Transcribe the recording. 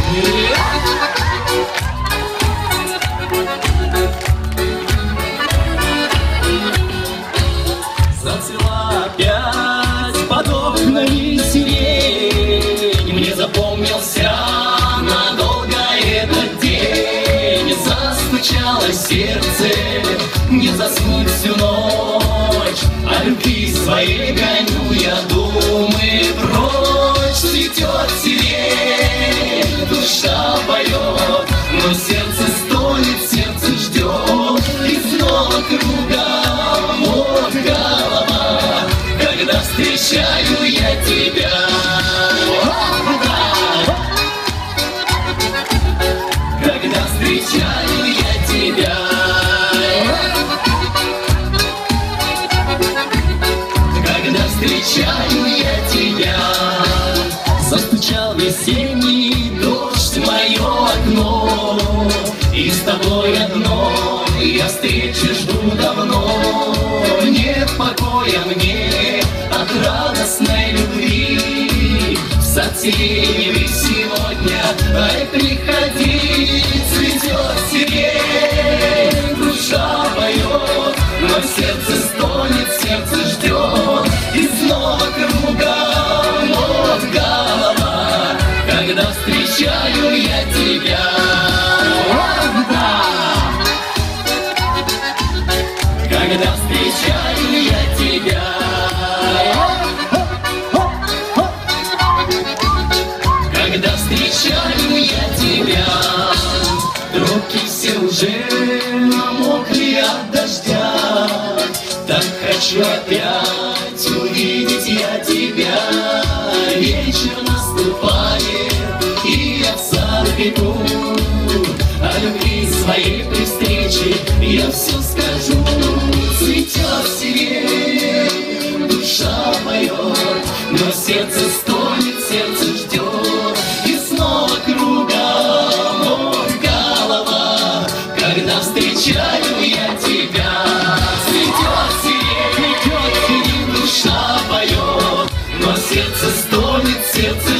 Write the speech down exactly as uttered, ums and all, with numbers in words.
Зацвела опять под окнами сирень, мне запомнился надолго этот день. Застучало сердце, не заснуть всю ночь, о любви своей гоню я думы прочь. Цветет сирень, душа поет, но сердце стонет, сердце ждет, и снова кругом вот голова, когда встречаю я тебя. Когда встречаю я тебя. Когда встречаю я тебя. Застучал весенний дождь в мое окно, и с тобой одной я встречи жду давно. Нет покоя мне от радостной любви, в сад сиреневый сегодня, ай, приходи. Цветет сирень, душа поет, но сердце стонет, сердце ждет, и снова кругом вот голова, когда встречаю я тебя. Когда встречаю я тебя. Когда встречаю я тебя. Руки все уже намокли от дождя, так хочу опять увидеть я тебя. Вечер наступает, и я в сад бегу, о любви своей при встрече я все скажу. Цветет сирень, душа поет, но сердце стонет, сердце ждет, и снова кругом вот голова, когда встречаю я тебя. Цветет сирень, цветет сирень, душа поет, но сердце стонет, сердце